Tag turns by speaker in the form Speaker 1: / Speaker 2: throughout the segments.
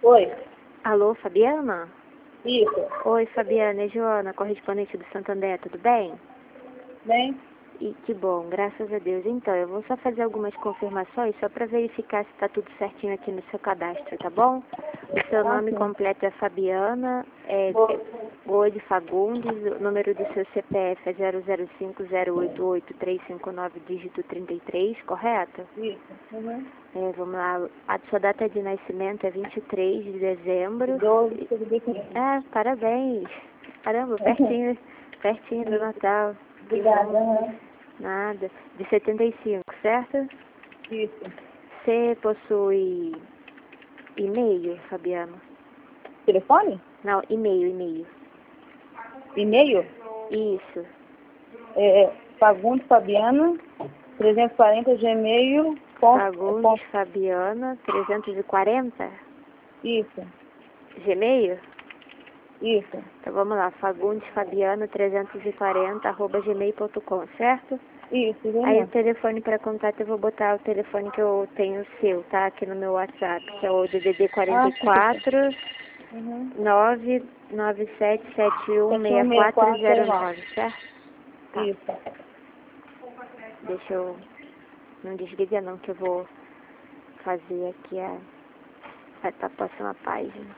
Speaker 1: Oi,
Speaker 2: Alô, Fabiana?
Speaker 1: isso.
Speaker 2: Oi, Fabiana, é Joana, correspondente do Santander, tudo bem?
Speaker 1: Bem,
Speaker 2: E que bom, graças a Deus. Então, eu vou só fazer algumas confirmações só para verificar se está tudo certinho aqui no seu cadastro, tá bom? O seu nome
Speaker 1: sim.
Speaker 2: completo é Fabiana,
Speaker 1: Oi.
Speaker 2: Goi de Fagundes, o número do seu CPF é 005088359, dígito 33, correto?
Speaker 1: Isso. Uhum.
Speaker 2: Vamos lá, a sua data de nascimento é 23 de dezembro.
Speaker 1: 12, tudo bem.
Speaker 2: Parabéns. Caramba, pertinho do Natal. Que
Speaker 1: Obrigada.
Speaker 2: bom.
Speaker 1: Uhum.
Speaker 2: Nada. De 75, certo?
Speaker 1: Isso.
Speaker 2: Você possui e-mail, Fabiano?
Speaker 1: Telefone?
Speaker 2: Não, e-mail.
Speaker 1: E-mail?
Speaker 2: Isso.
Speaker 1: Fagundes Fabiana, 340 gmail.
Speaker 2: Fagundes Fabiana, 340?
Speaker 1: Isso.
Speaker 2: Gmail?
Speaker 1: Isso.
Speaker 2: Então vamos lá, Fagundes Fabiana, 340, @gmail.com, certo?
Speaker 1: Isso,
Speaker 2: Aí o
Speaker 1: mesmo.
Speaker 2: telefone para contato eu vou botar o telefone que eu tenho seu, tá? Aqui no meu WhatsApp, que é o DDD 44
Speaker 1: Uhum.
Speaker 2: 997716409, certo? Tá.
Speaker 1: Isso.
Speaker 2: Deixa eu... Não desliga não, que eu vou fazer aqui vai pra próxima página.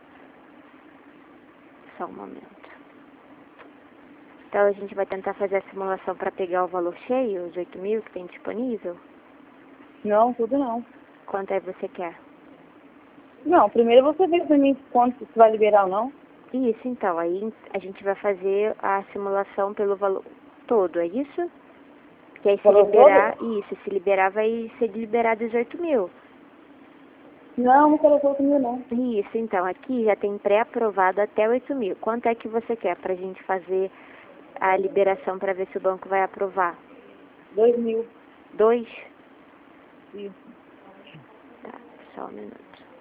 Speaker 2: Só um momento. Então a gente vai tentar fazer a simulação para pegar o valor cheio, os 8.000 que tem disponível.
Speaker 1: Não, tudo não.
Speaker 2: Quanto é que você quer?
Speaker 1: Não, primeiro você vê pra mim quanto você vai liberar ou não.
Speaker 2: Isso, então, aí a gente vai fazer a simulação pelo valor todo, é isso? Que aí se
Speaker 1: Valor
Speaker 2: liberar, isso, se liberar vai ser liberado 18.000.
Speaker 1: Não colocou comigo não.
Speaker 2: Isso, então, aqui já tem pré-aprovado até 8.000. Quanto é que você quer pra gente fazer a liberação para ver se o banco vai aprovar?
Speaker 1: 2.000.
Speaker 2: 2?
Speaker 1: Isso.
Speaker 2: Tá, só um minuto.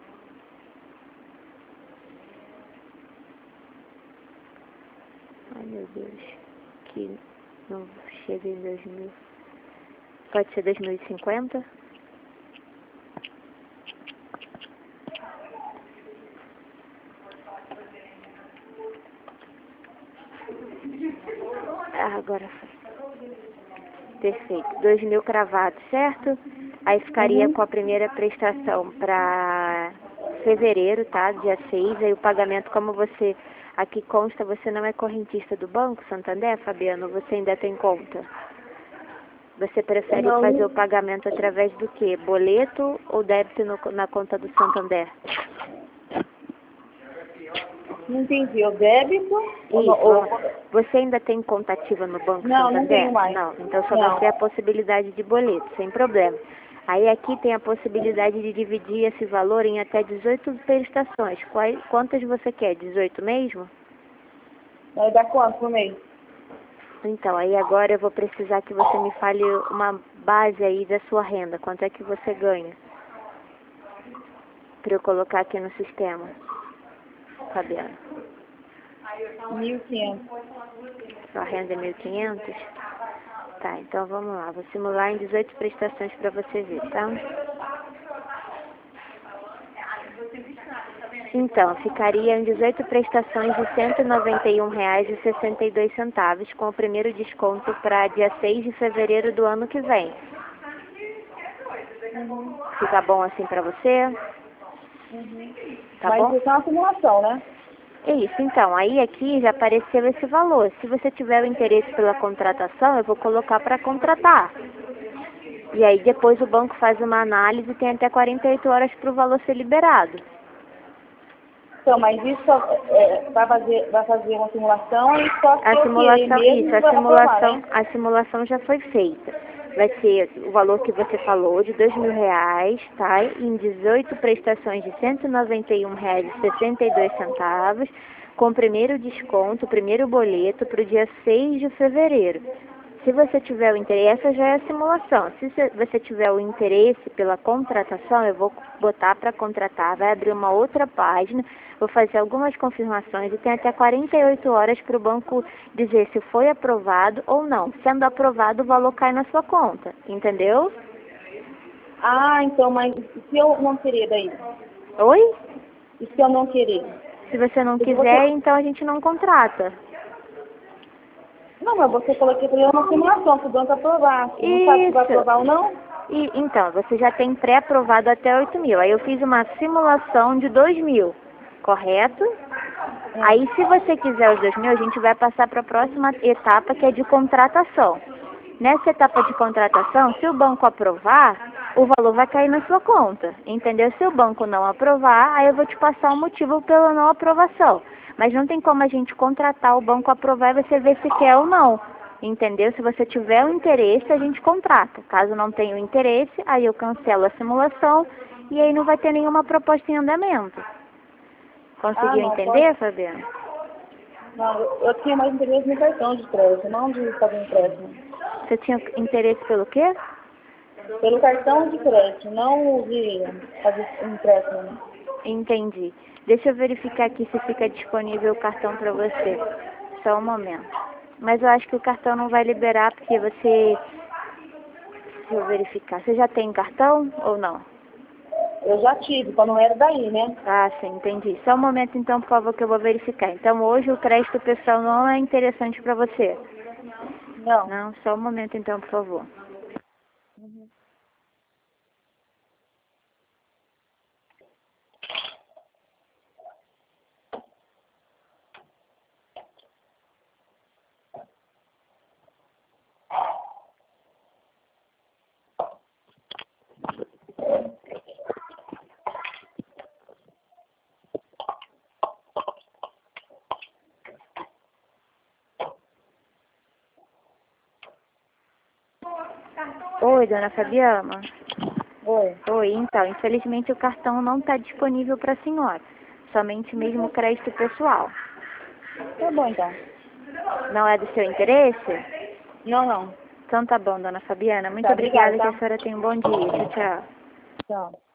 Speaker 2: Ai, meu Deus, que não chega em 2.000. Pode ser 2.050? Agora foi. Perfeito. 2.000 cravados, certo? Aí ficaria com a primeira prestação para fevereiro, tá? Dia 6. Aí o pagamento, como você... Aqui consta, você não é correntista do Banco Santander, Fabiano? Você ainda tem conta? Você prefere
Speaker 1: Não,
Speaker 2: fazer o pagamento através do quê? Boleto ou débito na conta do Santander?
Speaker 1: não entendi. O débito?
Speaker 2: Isso. Você ainda tem conta ativa no Banco
Speaker 1: Não,
Speaker 2: Santander?
Speaker 1: não tenho mais.
Speaker 2: Não. Então só vai
Speaker 1: Não.
Speaker 2: ser a possibilidade de boleto, sem problema. Aí aqui tem a possibilidade de dividir esse valor em até 18 prestações. Quantas você quer? 18 mesmo?
Speaker 1: Vai dar quanto por mês?
Speaker 2: Então, aí agora eu vou precisar que você me fale uma base aí da sua renda. Quanto é que você ganha? Para eu colocar aqui no sistema. Fabiana.
Speaker 1: 1.500.
Speaker 2: Sua renda é 1.500? Tá, então vamos lá. Vou simular em 18 prestações para você ver, tá? Então, ficaria em 18 prestações de R$ 191,62, com o primeiro desconto para dia 6 de fevereiro do ano que vem. Fica bom assim para você? Tá
Speaker 1: Mas
Speaker 2: bom?
Speaker 1: isso é uma simulação, né?
Speaker 2: É isso, então, aí aqui já apareceu esse valor. Se você tiver o interesse pela contratação, eu vou colocar para contratar. E aí depois o banco faz uma análise e tem até 48 horas para o valor ser liberado.
Speaker 1: Então, mas isso vai fazer uma simulação e só que
Speaker 2: A
Speaker 1: eu querer
Speaker 2: simulação,
Speaker 1: mesmo
Speaker 2: isso,
Speaker 1: vai aprovar, né?
Speaker 2: a simulação já foi feita. Vai ser o valor que você falou, de R$ 2.000, tá? Em 18 prestações de R$ 191,62, com o primeiro desconto, o primeiro boleto para o dia 6 de fevereiro. Se você tiver o interesse, essa já é a simulação. Se você tiver o interesse pela contratação, eu vou botar para contratar, vai abrir uma outra página, vou fazer algumas confirmações e tem até 48 horas para o banco dizer se foi aprovado ou não. Sendo aprovado, o valor cai na sua conta, entendeu?
Speaker 1: Ah, então, mas se eu não querer daí?
Speaker 2: Oi?
Speaker 1: E se eu não querer?
Speaker 2: Se você não
Speaker 1: Porque
Speaker 2: quiser, então a gente não contrata.
Speaker 1: Não, mas você falou que teria uma simulação, se o banco aprovar. Você não sabe se vai
Speaker 2: Isso.
Speaker 1: aprovar ou não?
Speaker 2: E, então, você já tem pré-aprovado até 8.000. Aí eu fiz uma simulação de 2.000, correto? Aí, se você quiser os 2.000, a gente vai passar para a próxima etapa, que é de contratação. Nessa etapa de contratação, se o banco aprovar, o valor vai cair na sua conta, entendeu? Se o banco não aprovar, aí eu vou te passar o motivo pela não aprovação. Mas não tem como a gente contratar, o banco aprovar e você ver se quer ou não, entendeu? Se você tiver o interesse, a gente contrata. Caso não tenha o interesse, aí eu cancelo a simulação e aí não vai ter nenhuma proposta em andamento. Conseguiu
Speaker 1: não,
Speaker 2: entender,
Speaker 1: pode.
Speaker 2: Fabiana?
Speaker 1: Não, eu tinha mais interesse no cartão de crédito, não de fazer empréstimo.
Speaker 2: Você tinha interesse pelo quê?
Speaker 1: Pelo cartão de crédito, não de fazer empréstimo.
Speaker 2: Entendi. Deixa eu verificar aqui se fica disponível o cartão para você. Só um momento. Mas eu acho que o cartão não vai liberar porque você... Deixa eu verificar. Você já tem cartão ou não?
Speaker 1: Eu já tive, quando não era daí, né?
Speaker 2: Ah, sim, entendi. Só um momento então, por favor, que eu vou verificar. Então hoje o crédito pessoal não é interessante para você?
Speaker 1: Não.
Speaker 2: Não, só um momento então, por favor. Oi, dona Fabiana.
Speaker 1: Oi.
Speaker 2: Oi, então, infelizmente o cartão não está disponível para a senhora. Somente mesmo o crédito pessoal.
Speaker 1: Tá bom, então.
Speaker 2: Não é do seu interesse?
Speaker 1: Não, não.
Speaker 2: Então tá bom, dona Fabiana. Muito
Speaker 1: Tá,
Speaker 2: obrigada,
Speaker 1: obrigada,
Speaker 2: que a
Speaker 1: tá?
Speaker 2: senhora tenha um bom dia. Tchau, tchau.
Speaker 1: Tchau.